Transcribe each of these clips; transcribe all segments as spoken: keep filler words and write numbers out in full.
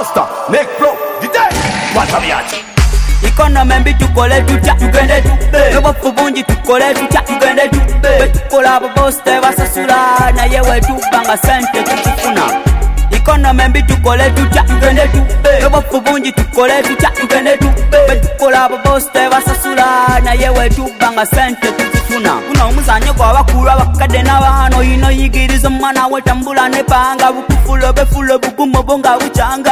Master, make flow, the day. What a biatch. Economy mbi tukole tutya tugende tube Nobofu bungi tukole tutya tugende tube Betukola boss tebasasula naye wetubanga sente tukifuna Economy mbi tukole tutya tugende tube Nobofu bungi tukole tutya tugende tube Betukola boss tebasasula naye wetubanga sente tukifuna Kuno omuzanyo gw'abakulu abakadde n'abaana oyina oyigiriza omwana we tambula ne panga bukufulo befulo bugumu bonga buchanga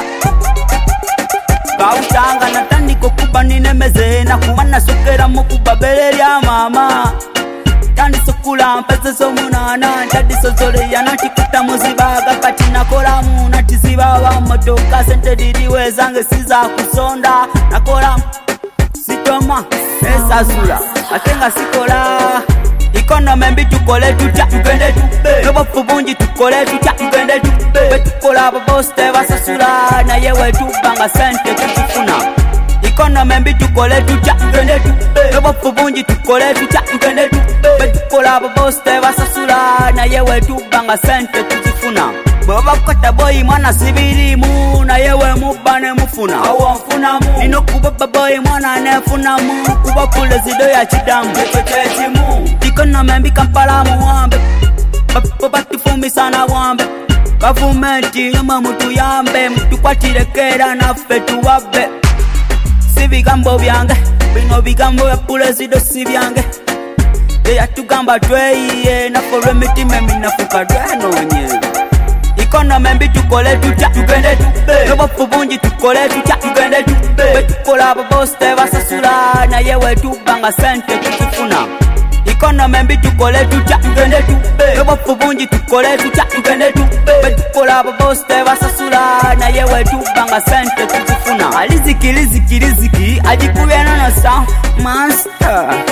Kautanga natandiko kuba ninemeze na kuba nasokera mukuba bele lya mama Tandi sokula mpeze somunana Tadi sozole ya natikata muzibaga Kati nakola mu natiziba wa motoka Sente diriwe zange siza kusonda Nakola sitoma esa zula Atenga sikola Economy mbi tukole tutya tugende tube Nobofu bungi tukole tutya tugende tube Betukola boss tebasasula naye wetubanga sente tukifuna Economy mbi tukole tutya tugende tube Nobofu bungi tukole tutya tugende tube Betukola boss tebasasula naye wetubanga sente tukifuna Baba kata boy mwana sibirimu naye we mubane mufuna awo mfunamu Nino kuba boy mwana nefunamu Kuba pule zido ya chidamu Chechechimu Economy mbi kampala muwambe Bapa batifumi sana wambe Gavumenti nyama mutu yambe Mutu kwa tirekera na fetu wabe Si bigambo byange Bino bigambo ya pule zido si byange Eya tugamba tweye Na fore mitime minafuka dweno nye Economy mbi tukole tutya tugende tube Nobofu bungi tukole tutya tugende tube Betukola boss tebasasula naye wetubanga sente tukifuna Economy mbi tukole tutya tugende tube Nobofu bungi tukole tutya tugende tube Betukola boss tebasasula naye wetubanga sente tukifuna Aliziki liziki liziki ajikubye nono sa Master